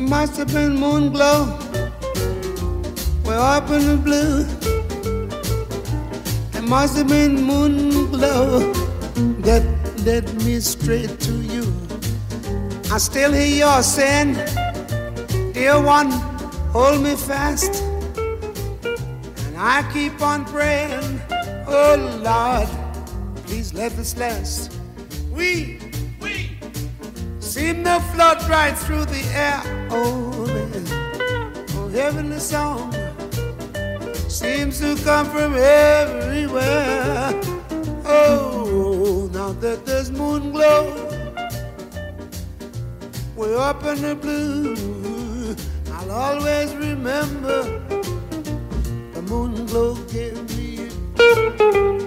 must have been moon glow. Way up in the blue. It must have been moon glow that led me straight to you. I still hear your saying, dear one, hold me fast. And I keep on praying, oh Lord, please let this last. We seem to float right through the air. Oh, man. Oh, heavenly song seems to come from everywhere. Oh, now that there's moon glow way up in the blue, I'll always remember the moon glow gave me you.